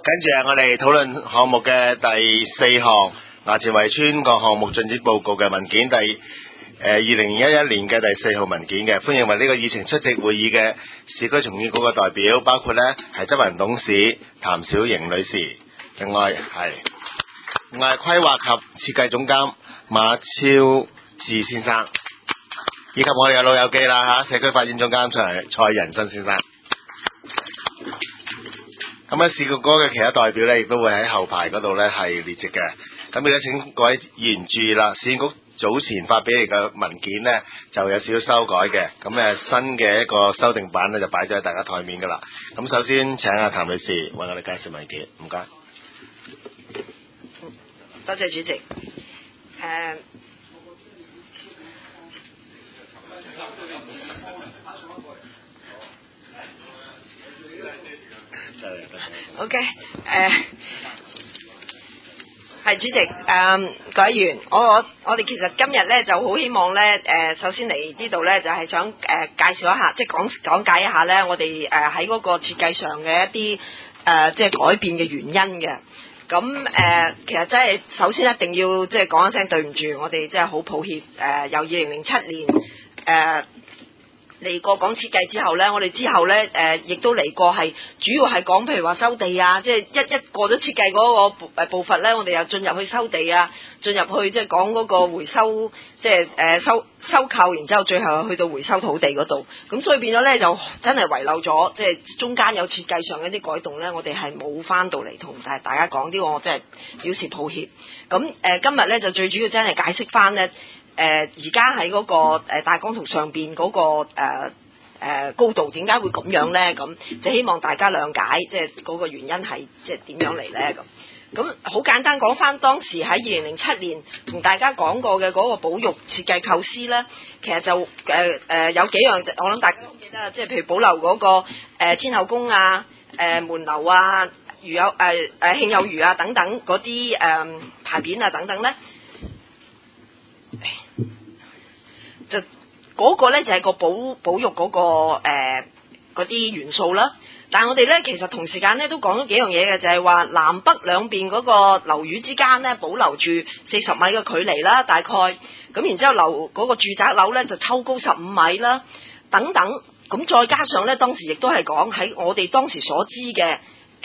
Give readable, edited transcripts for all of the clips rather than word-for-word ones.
跟住我哋討論項目嘅第4項衙前圍村各項目進展報告嘅文件，2011年嘅第4號文件嘅，歡迎為呢個議程出席會議嘅市區重建局嘅代表，包括呢係執行董事譚小瑩女士，另外係規劃及設計總監馬超智先生，以及我哋嘅老友記啦社區發展總監蔡仁新先生。咁市局局嘅其他代表呢，亦都會喺後排嗰度呢係列席嘅。咁而家請各位議員注意啦，市建局早前發俾你嘅文件呢，就有少少修改嘅。咁新嘅一個修訂版呢，就擺咗喺大家台面噶啦。咁首先請阿譚女士為我哋介紹文件，唔該。 多謝主席。OK， 係主席，各位議員，我哋其實今日咧就好希望咧，首先嚟呢度咧就係想介紹一下，即係講解一下咧，我哋喺嗰個設計上嘅一啲即係改變嘅原因嘅。咁其實真係首先一定要即係講一聲對唔住，我哋真係好抱歉。由2007年嚟過講設計之後呢，我哋之後呢亦都嚟過係主要係講譬如話收地啊，即係一過咗設計嗰個步伐呢，我哋又進入去收地啊，進入去即係講嗰個回收，即係收購，然之後最後去到回收土地嗰度。咁所以變咗呢，就真係遺漏咗，即係中間有設計上一啲改動呢，我哋係冇翻到嚟同大家講，呢個我真係表示抱歉。咁今日呢，就最主要真係解釋翻呢。而家喺嗰個大綱圖上邊嗰個高度點解會咁樣呢？咁就希望大家諒解，即係嗰個原因係即係點樣嚟呢？咁好簡單講翻，當時喺2007年同大家講過嘅嗰個保育設計構思呢，其實就有幾樣，我諗大家都記得，即係譬如保留嗰個天后宮啊、門樓啊、慶有餘啊等等嗰啲牌匾啊等等呢。就嗰個咧就係個保育嗰個嗰啲元素啦，但係我哋咧其實同時間咧都講咗幾樣嘢嘅，就係話南北兩邊嗰個樓宇之間咧保留住40米嘅距離啦，大概咁，然之後嗰個住宅樓咧就抽高15米啦，等等，咁再加上咧當時亦都係講喺我哋當時所知嘅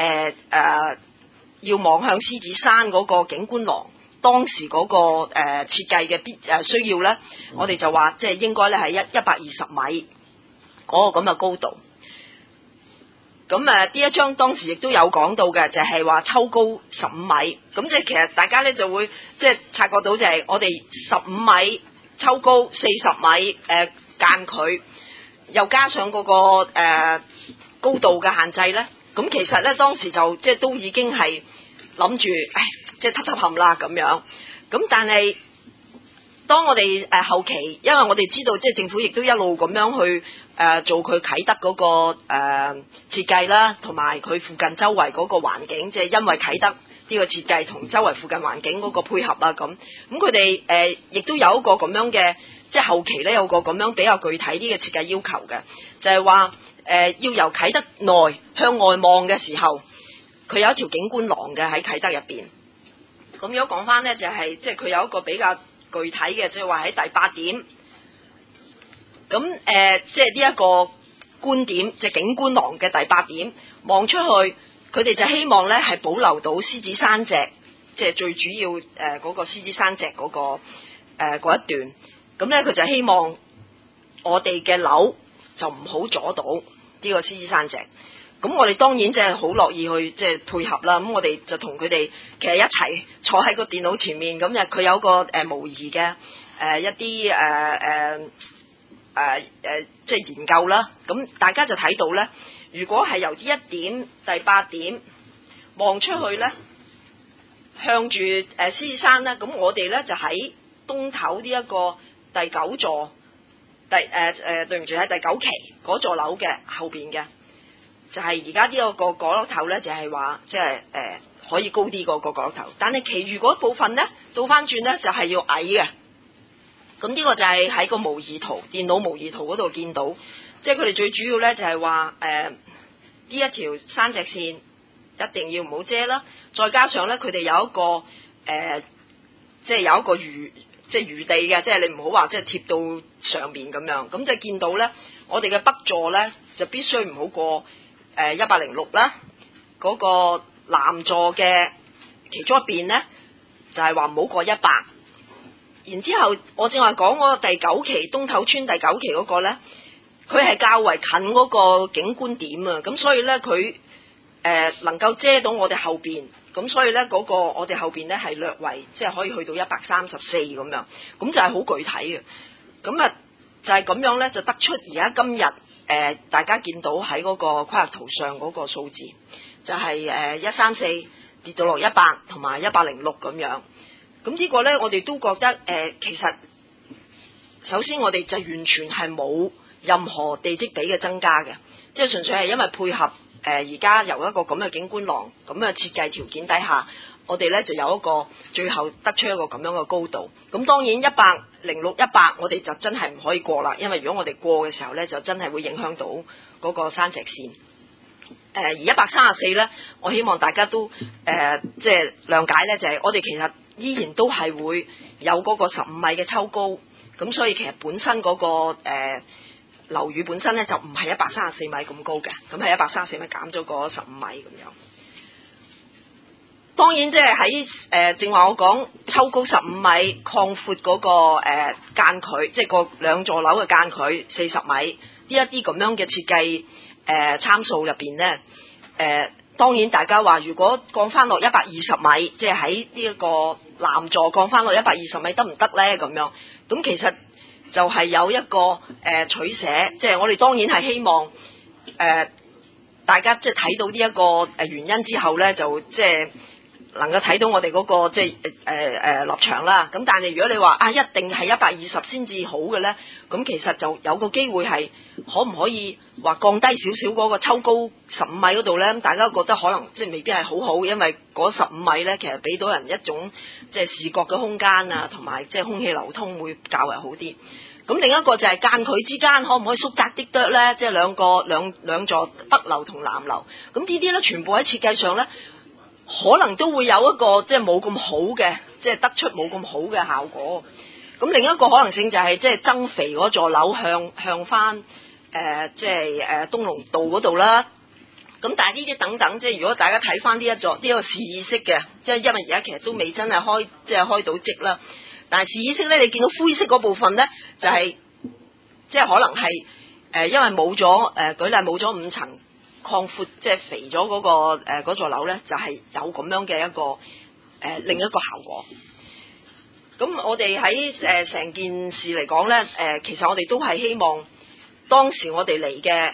要望向獅子山嗰個景觀廊。當時嗰個設計嘅需要呢，我哋就話即係應該咧係120米嗰個咁嘅高度。咁呢一張當時亦都有講到嘅，就係話抽高15米。咁即係其實大家呢就會即係察覺到就係我哋15米抽高40米間距，又加上嗰個高度嘅限制呢。咁其實呢，當時就即係都已經係諗住即係揼冚啦咁樣，咁但係當我哋後期，因為我哋知道即係政府亦都一路咁樣去做佢啟德嗰個設計啦，同埋佢附近周圍嗰個環境，即係因為啟德呢個設計同周圍附近環境嗰個配合啊咁佢哋亦都有一個咁樣嘅，即係後期咧有個咁樣比較具體啲嘅設計要求嘅，就係話要由啟德內向外望嘅時候，佢有一條景觀廊嘅喺啟德入邊。咁如果講翻呢，就係即係佢有一個比較具體嘅，即係話喺第8點。咁即係呢一個觀點，即係景觀廊嘅第8點，望出去，佢哋就希望呢係保留到獅子山脊，即係最主要嗰個獅子山脊嗰個嗰一段。咁呢，佢就希望我哋嘅樓就唔好阻到呢個獅子山脊。咁我哋當然即係好樂意去即係配合啦。咁我哋就同佢哋其實一齊坐喺個電腦前面，咁就佢有個模擬嘅一啲即係研究啦。咁大家就睇到咧，如果係由呢一點第8點望出去咧，向住獅子山咧，咁我哋咧就喺東頭呢一個第9座對唔住喺第9期嗰座樓嘅後邊嘅。就係而家呢個角落頭咧，就係話即係可以高啲個角落頭，但係其餘嗰部分咧倒翻轉咧就係要矮嘅。咁呢個就係喺個模擬圖、電腦模擬圖嗰度見到，即係佢哋最主要咧就係話呢一條山脊線一定要唔好遮啦。再加上咧，佢哋有一個即係有一個餘地嘅，即係你唔好話即係貼到上面咁樣。咁就見到咧，我哋嘅北座咧就必須唔好過106啦。嗰個南座嘅其中一邊咧，就係話唔好過100。然之後，我正話講嗰個第9期東頭村第9期嗰個咧，佢係較為近嗰個景觀點啊，咁所以咧佢能夠遮到我哋後邊，咁所以咧嗰個我哋後邊咧係略為即係可以去到134咁樣，咁就係好具體嘅。咁啊就係咁樣咧，就得出而家今日大家見到喺嗰個規劃圖上嗰個數字，就係134跌到落100同埋106咁樣。咁呢個咧，我哋都覺得其實首先我哋就完全係冇任何地積比嘅增加嘅，即係純粹係因為配合而家由一個咁嘅景觀廊咁嘅設計條件底下，我哋咧就有一個最後得出一個咁樣嘅高度。咁當然106、100我哋就真係唔可以過啦，因為如果我哋過嘅時候咧，就真係會影響到嗰個山脊線。而134咧，我希望大家都即係諒解咧，就係我哋其實依然都係會有嗰個15米嘅抽高，咁所以其實本身嗰個樓宇本身咧就唔係134米咁高嘅，咁係134米減咗個15米咁樣。當然即係喺正話我講抽高15米，擴闊嗰個間距，即係個兩座樓嘅間距40米，呢一啲咁樣嘅設計參數入邊咧，當然大家話如果降翻落120米，即係喺呢一個南座降翻落120米得唔得咧？咁樣，咁其實就係有一個取捨，即係我哋當然係希望大家即係睇到呢一個原因之後咧，就即係能夠睇到我哋嗰個即係立場啦。咁但係如果你話一定係120先至好嘅咧，咁其實就有個機會係可唔可以話降低少少嗰個抽高15米嗰度咧？咁大家覺得可能即係未必係好好，因為嗰15米咧其實俾到人一種即係視覺嘅空間啊，同埋即係空氣流通會較為好啲。咁另一個就係間距之間可唔可以縮窄啲得咧？即係兩座北樓同南樓，咁呢啲咧全部喺設計上咧，可能都會有一個即係冇咁好嘅，即係得出冇咁好嘅效果。咁另一個可能性就係即係增肥嗰座樓向翻即係東龍道嗰度啦。咁但係呢啲等等，即係如果大家睇翻呢一座呢個示意式嘅，即係因為而家其實都未真係開到則啦。但係示意式咧，你見到灰色嗰部分咧，就係即係可能係因為冇咗舉例冇咗5層擴闊，即係肥咗嗰個嗰座樓咧，就係有咁樣嘅一個另一個效果。咁我哋喺成件事嚟講咧，其實我哋都係希望當時我哋嚟嘅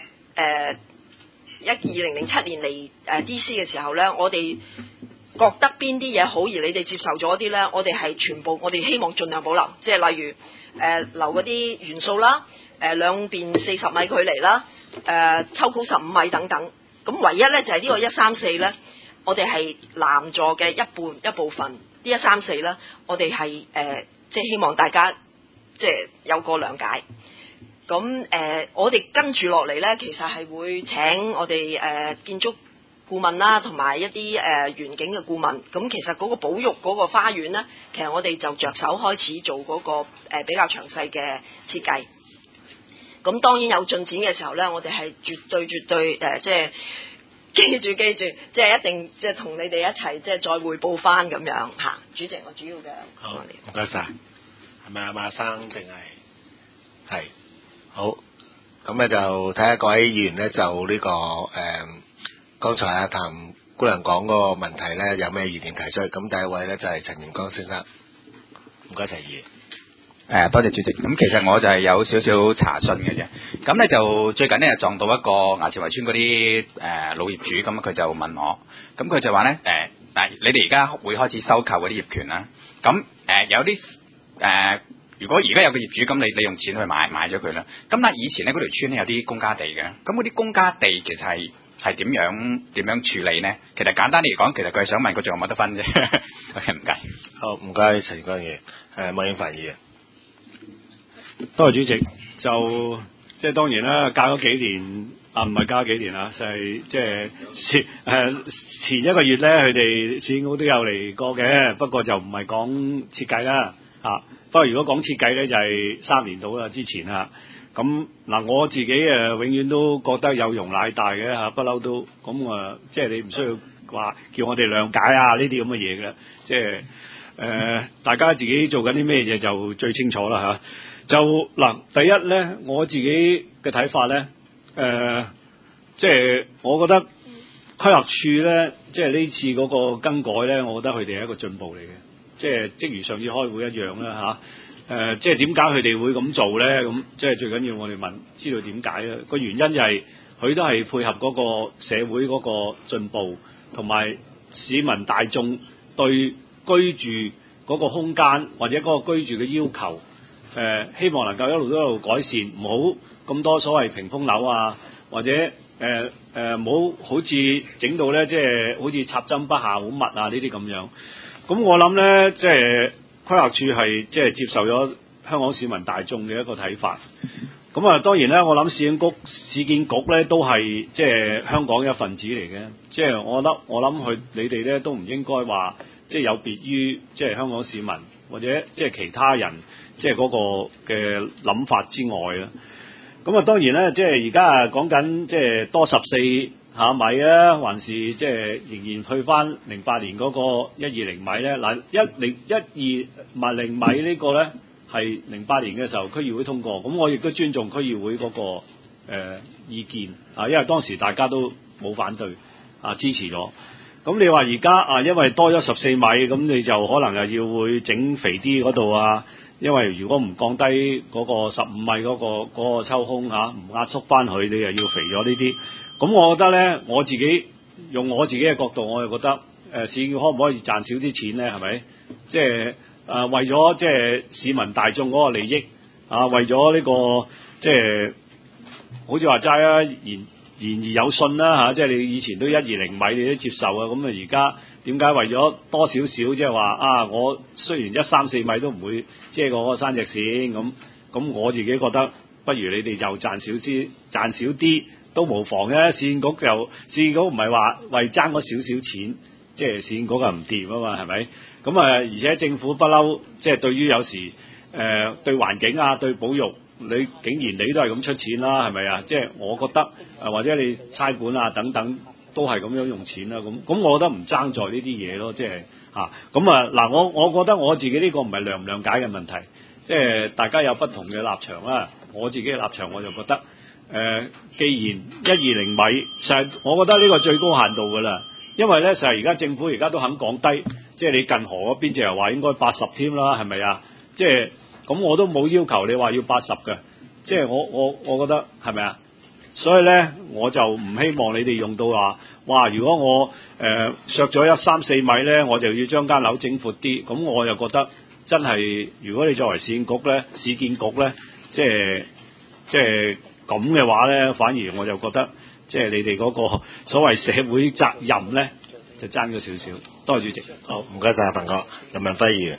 2007年嚟DC 嘅時候咧，我哋覺得邊啲嘢好，而你哋接受咗啲咧，我哋係全部我哋希望盡量保留，即係例如留嗰啲元素啦，兩邊40米距離啦，抽高15米等等。咁唯一咧就係呢個134咧，我哋係南座嘅一部分，呢134咧，我哋係即係希望大家即係有個諒解。咁我哋跟住落嚟咧，其實係會請我哋建築顧問啦，同埋一啲園景嘅顧問。咁其實嗰個保育嗰個花園咧，其實我哋就着手開始做嗰個比較詳細嘅設計。咁當然有進展嘅時候咧，我哋係絕對即係記住，即係一定即係同你哋一齊即係再匯報翻咁樣嚇。主席，我主要嘅好，唔該晒。係咪馬生定係好？咁咧就睇下各位議員咧就呢個剛才阿譚姑娘講嗰個問題咧有咩意見提出？咁第一位咧就係陳炎光先生，唔該陳議員。 多謝主席。咁其實我就係有少少查詢嘅啫。咁咧就最近咧撞到一個衙前圍村嗰啲老業主，咁佢就問我，咁佢就話咧但係你哋而家會開始收購嗰啲業權啦。咁有啲如果而家有個業主，咁你用錢去買咗佢啦。咁但係以前咧嗰條村咧有啲公家地嘅，咁嗰啲公家地其實係點樣處理呢？其實簡單嚟講，其實佢係想問佢仲有冇得分啫。唔該。 好，唔該陳光義，麥英凡議員。 多謝主席。就即係當然啦，隔咗幾年唔係加幾年啦，就係即係前一個月咧，佢哋市建局都有嚟過嘅，不過就唔係講設計啦嚇。不過如果講設計咧，就係3年到啦之前嚇。咁嗱，我自己永遠都覺得有容乃大嘅嚇，不嬲都咁即係你唔需要話叫我哋諒解啊呢啲咁嘅嘢嘅，即係大家自己做緊啲咩嘢就最清楚啦嚇。就嗱，第一咧，我自己嘅睇法咧，即係我覺得規劃處咧，即係呢次嗰個更改咧，我覺得佢哋係一個進步嚟嘅，即係正如上次開會一樣啦嚇。即係點解佢哋會咁做咧？咁即係最緊要我哋知道點解咧？個原因就係佢都係配合嗰個社會嗰個進步，同埋市民大眾對居住嗰個空間或者嗰個居住嘅要求。希望能夠一路改善，唔好咁多所謂屏風樓啊，或者唔好好似整到咧，即係好似插針不下好密啊呢啲咁樣。咁我諗咧，即係規劃處係即係接受咗香港市民大眾嘅一個睇法。咁當然咧，我諗市建局咧都係即係香港一份子嚟嘅。即係我諗你哋咧都唔應該話即係有別於即係香港市民或者即係其他人。即係嗰個嘅諗法之外啦，咁當然咧，即係而家講緊即係多14下米啊，還是即係仍然去翻08年嗰個120米咧？嗱，120米呢個咧係08年嘅時候區議會通過，咁我亦都尊重區議會嗰個意見啊，因為當時大家都冇反對啊，支持咗。咁你話而家因為多咗14米，咁你就可能又要會整肥啲嗰度啊。因為如果唔降低嗰個15米嗰個抽空唔壓縮翻佢，你又要肥咗呢啲。咁我覺得咧，用我自己嘅角度，我就覺得市建局可唔可以賺少啲錢咧？係咪？即係為咗即係市民大眾嗰個利益為咗呢個即係好似話齋啊，言而有信啦即係你以前都120米你都接受啊，咁而家點解為咗多少少即係話我雖然1、3、4米都唔會遮過嗰個山脊線咁我自己覺得不如你哋就賺少啲都無妨嘅。市建局唔係話為爭嗰少少錢，即係市建局就唔掂啊嘛，係咪？咁而且政府不嬲，即係對於有時對環境對保育，你竟然你都係咁出錢啦，係咪啊？即係我覺得或者你差館等等都係咁樣用錢啦，咁我覺得唔爭在呢啲嘢咯，即係嗱，我覺得我自己呢個唔係諒唔諒解嘅問題，即係大家有不同嘅立場啦。我自己嘅立場我就覺得既然120米，實係我覺得呢個最高限度㗎啦，因為咧實係而家政府而家都肯降低，即係你近河嗰邊就係話應該80添啦，係咪啊？即係咁我都冇要求你話要80嘅，即係我覺得係咪啊？所以咧我就唔希望你哋用到話，哇！如果我削咗1、3、4米咧，我就要將間樓整闊啲，咁我就覺得真係，如果你作為市建局咧，即係咁嘅話咧，反而我就覺得即係你哋嗰個所謂社會責任咧，就爭咗少少。多謝主席。 好，唔該晒彭哥，林文輝議員。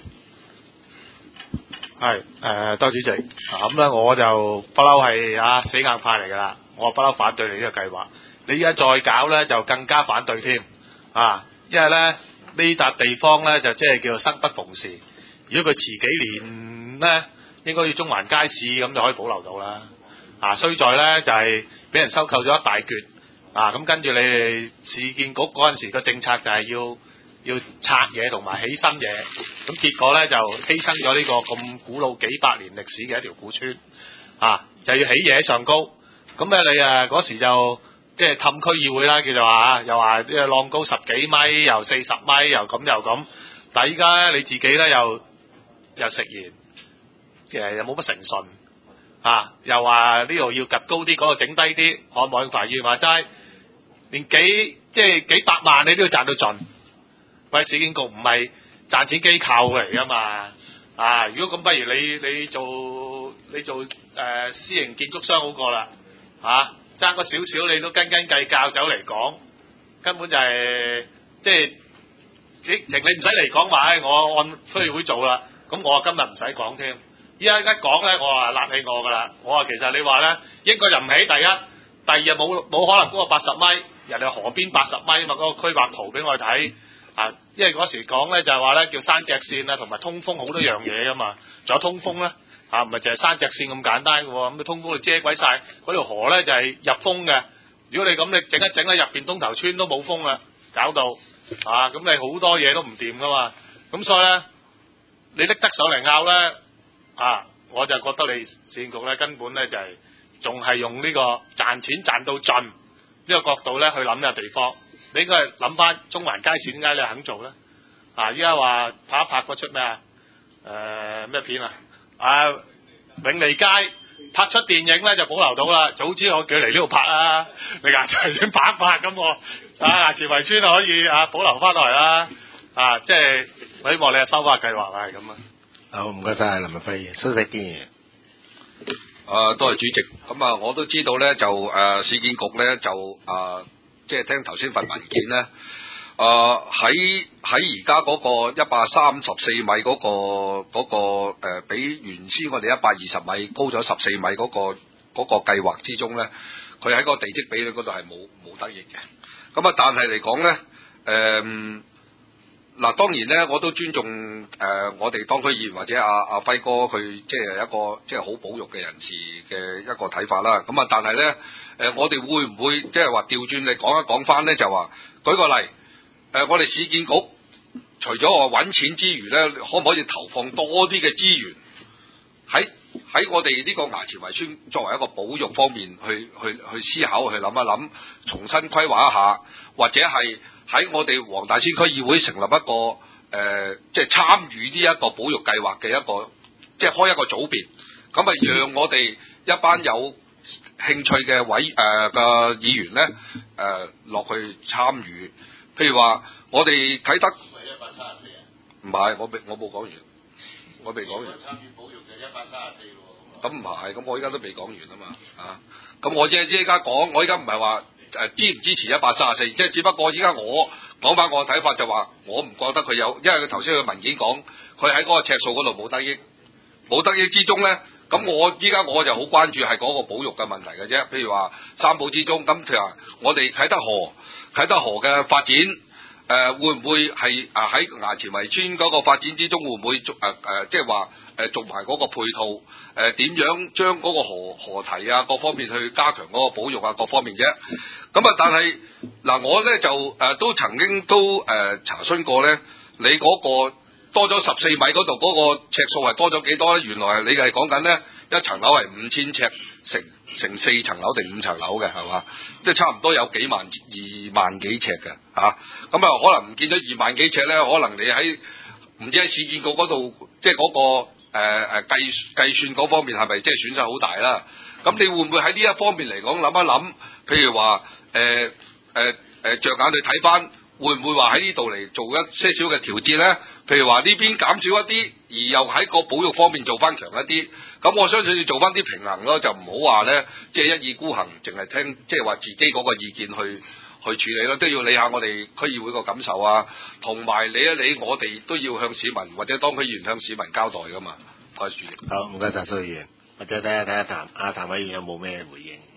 係多謝主席。咁咧我就不嬲係死硬派嚟㗎啦，我不嬲反對你呢個計劃。你而家再搞咧就更加反對添因為咧呢笪地方咧就即係叫做生不逢時。如果佢遲幾年咧，應該要中環街市咁就可以保留到啦。衰在咧就係俾人收購咗一大橛咁跟住你哋市建局嗰陣時個政策就係要拆嘢同埋起新嘢，咁結果咧就犧牲咗呢個咁古老幾百年歷史嘅一條古村就要起嘢上高。咁咧你嗰時就即係氹區議會啦，叫做話又話浪高10幾米，又40米，又咁。但係依家咧你自己咧又食言，又冇乜誠信又話呢度要趌高啲，嗰度整低啲，可唔可以話齋連幾百萬你都要賺到盡。喂，市建局唔係賺錢機構嚟噶嘛如果咁，不如你做私營建築商好過啦爭個少少你都斤計較走嚟講，根本就係即係直情你唔使嚟講話我按區議會做啦，咁我今日唔使講添。依家一講咧，我話辣起我噶啦，我話其實你話咧應該就唔起，第一第二日冇可能嗰個80米，人哋河邊80米嘛，嗰個區劃圖俾我哋睇啊，因為嗰時講咧就係話咧叫山脊線啊，同埋通風好多樣嘢噶嘛，仲有通風咧啊，唔係淨係山脊線咁簡單嘅喎，咁通風就遮鬼晒嗰條河咧就係入風嘅，如果你咁你整一整喺入邊東頭村都冇風啦，搞到啊咁你好多嘢都唔掂噶嘛，咁所以咧你拎得上嚟拗咧啊，我就覺得你市建局咧根本咧就係仲係用呢個賺錢賺到盡呢個角度咧去諗呢個地方，你應該係諗翻中環街市點解你肯做咧？啊，依家話拍一拍嗰出咩咩片啊？永利街拍出電影咧就保留到啦，早知我叫嚟呢度拍啊，你牙柴村拍一拍咁我牙前圍村可以保留翻落嚟啦，即係我希望你係收翻計劃係咁啊。 好，唔該晒林文輝，蘇世堅。 多謝主席。咁啊，我都知道咧，就市建局咧就即係聽頭先份文件咧，喺而家嗰個134米嗰個比原先我哋120米高咗14米嗰個計劃之中咧，佢喺個地積比率嗰度係冇得益嘅。咁啊，但係嚟講咧，嗱，當然咧，我都尊重我哋當區議員或者阿輝哥佢即係一個即係好保育嘅人士嘅一個睇法啦。咁啊，但係咧我哋會唔會即係話調轉嚟講一講翻咧？就話舉個例，我哋市建局除咗話揾錢之餘咧，可唔可以投放多啲嘅資源喺我哋呢個衙前圍村作為一個保育方面去思考去諗一諗，重新規劃一下，或者係喺我哋黃大仙區議會成立一個即係參與呢一個保育計劃嘅一個即係開一個組別，咁啊讓我哋一班有興趣嘅嘅議員咧落去參與。譬如話我哋啟德唔係我冇講完，我未講完。參與保育就134喎。咁唔係，咁我依家都未講完啊嘛咁我即係依家講，我依家唔係話支唔支持134，即係只不過依家我講翻我嘅睇法就話，我唔覺得佢有，因為佢頭先佢文件講，佢喺嗰個尺數嗰度冇得益之中咧，咁我依家我就好關注係嗰個保育嘅問題嘅啫。譬如話三寶之中，咁譬如話我哋啟德河嘅發展。會唔會係喺衙前圍村嗰個發展之中，會唔會即係話做埋嗰個配套？點樣將嗰個河堤啊各方面去加強嗰個保育啊各方面啫？咁啊，但係嗱，我咧就都曾經都查詢過咧，你嗰個多咗14米嗰度嗰個尺數係多咗幾多咧？原來你係講緊咧一層樓係5000尺成4層樓定5層樓嘅係嘛？即係差唔多有2萬幾尺嘅嚇。咁啊，可能唔見咗2萬幾尺咧，可能你喺唔知喺市建局嗰度，即係嗰個計算嗰方面係咪即係損失好大啦？咁你會唔會喺呢一方面嚟講諗一諗？譬如話着眼去睇翻，會唔會話喺呢度嚟做一些少嘅調節咧？譬如話呢邊減少一啲，而又喺個保育方面做翻強一啲。咁我相信要做翻啲平衡咯，就唔好話咧，即係一意孤行，淨係聽即係話自己嗰個意見去處理咯，都要理下我哋區議會個感受啊，同埋理一理我哋都要向市民或者當區議員向市民交代噶嘛。唔該主席。 好，唔該晒蘇議員，或者睇下譚委員有冇咩回應？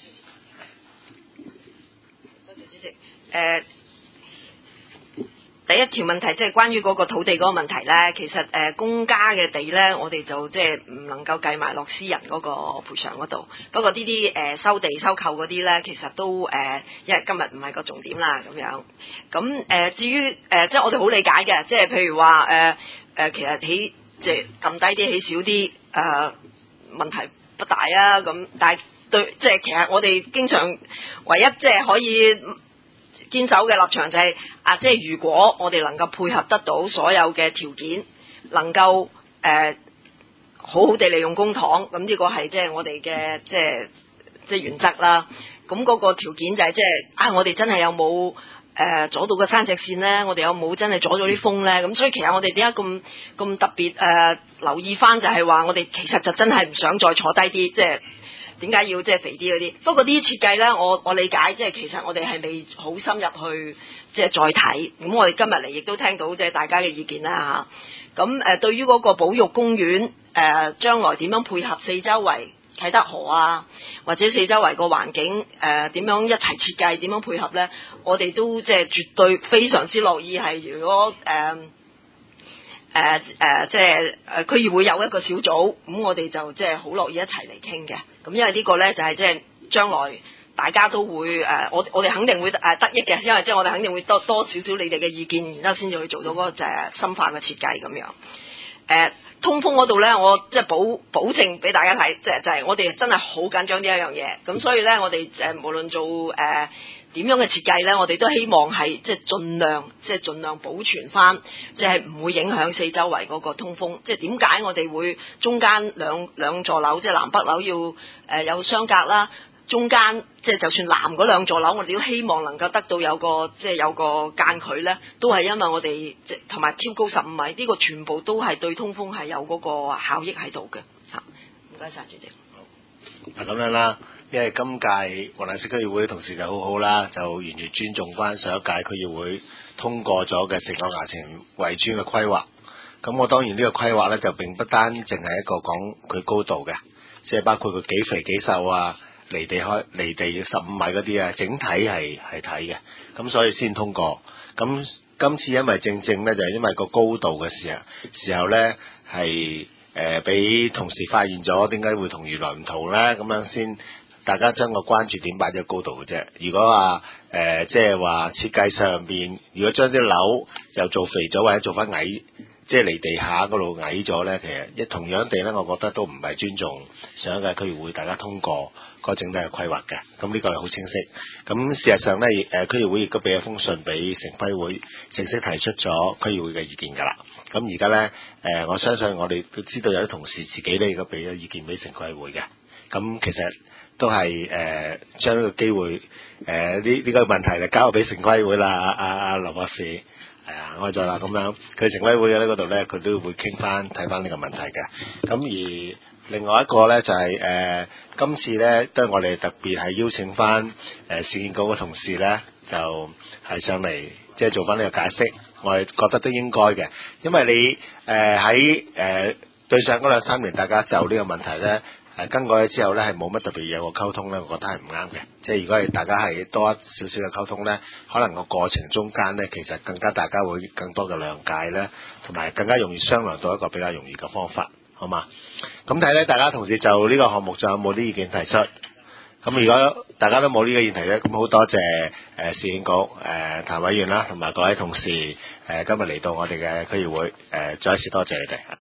多謝主席。第一條問題即係關於嗰個土地嗰個問題咧，其實公家嘅地咧，我哋就即係唔能夠計埋落私人嗰個賠償嗰度。不過呢啲收地收購嗰啲咧，其實都因為今日唔係個重點啦咁樣。咁至於即係我哋好理解嘅，即係譬如話其實起即係撳低啲起少啲問題不大啊咁，但係對即係其實我哋經常唯一即係可以堅守嘅立場就係即係如果我哋能夠配合得到所有嘅條件，能夠好好地利用公帑，咁呢個係即係我哋嘅即係原則啦。咁嗰個條件就係即係我哋真係有冇阻到個山脊線咧？我哋有冇真係阻咗啲風咧？咁所以其實我哋點解咁特別留意翻，就係話我哋其實就真係唔想再坐低啲，即係。點解要即係肥啲嗰啲？不過啲設計咧，我理解即係其實我哋係未好深入去即係再睇。咁我哋今日嚟亦都聽到即係大家嘅意見啦嚇。咁對於嗰個保育公園將來點樣配合四周圍啟德河啊，或者四周圍個環境點樣一齊設計，點樣配合呢？我哋都即係絕對非常之樂意係，如果即係區議會有一個小組，咁我哋就即係好樂意一齊嚟傾嘅。咁因為呢個呢，就係即係將來大家都會我哋肯定會得益嘅，因為即係我哋肯定會多少少你哋嘅意見，然之後先至去做到嗰個就係深化嘅設計咁樣。通風嗰度呢，我即係保證俾大家睇，就係我哋真係好緊張呢一樣嘢。咁所以呢，我哋無論做點樣嘅設計呢，我哋都希望係即係盡量保存翻，即係唔會影響四周圍嗰個通風。即係點解我哋會中間兩座樓，即係南北樓要有相隔啦。中間即係就算南嗰兩座樓，我哋都希望能夠得到有個間距呢，都係因為我哋即同埋挑高15米，呢個全部都係對通風係有嗰個效益喺度嘅嚇。唔該晒，主席。 嗱咁樣啦，因為今屆黃大仙區議會同事就好好啦，就完全尊重翻上一屆區議會通過咗嘅成個衙前圍村嘅規劃。咁我當然呢個規劃呢，就並不單淨係一個講佢高度嘅，即係包括佢幾肥幾瘦啊。離地15米嗰啲啊，整體係睇嘅，咁所以先通過。咁今次因為正呢，就係因為個高度嘅時候呢，係俾同事發現咗，點解會同原來唔同呢？咁樣先大家將個關注點擺咗高度嘅啫。如果話即係話設計上邊，如果將啲樓又做肥咗或者做翻矮，即係離地下嗰度矮咗呢，其實同樣地呢，我覺得都唔係尊重上一屆區議會大家通過個整體嘅規劃嘅。咁呢個係好清晰。咁事實上呢，區議會亦都俾一封信俾城規會，正式提出咗區議會嘅意見㗎啦。咁而家呢，我相信我哋都知道有啲同事自己呢，亦都俾咗意見俾城規會嘅。咁其實都係將呢個機會呢個問題就交俾城規會啦。阿劉博士。係啊，開咗啦，咁樣佢城規會嘅嗰度咧，佢都會傾翻睇翻呢個問題嘅。咁而另外一個咧就係今次咧都係我哋特別係邀請翻市建局嘅同事咧，就係上嚟即係做翻呢個解釋。我哋覺得都應該嘅，因為你喺對上嗰2-3年，大家就呢個問題咧。更改咗之後咧，係冇乜特別有個溝通咧，我覺得係唔啱嘅。即係如果係大家係多少少嘅溝通咧，可能個過程中間咧，其實更加大家會更多嘅諒解咧，同埋更加容易商量到一個比較容易嘅方法，好嘛？咁睇咧，大家同事就呢個項目仲有冇啲意見提出？咁如果大家都冇呢個議題咧，咁好多謝市建局譚委員啦，同埋各位同事今日嚟到我哋嘅區議會，再一次多謝你哋。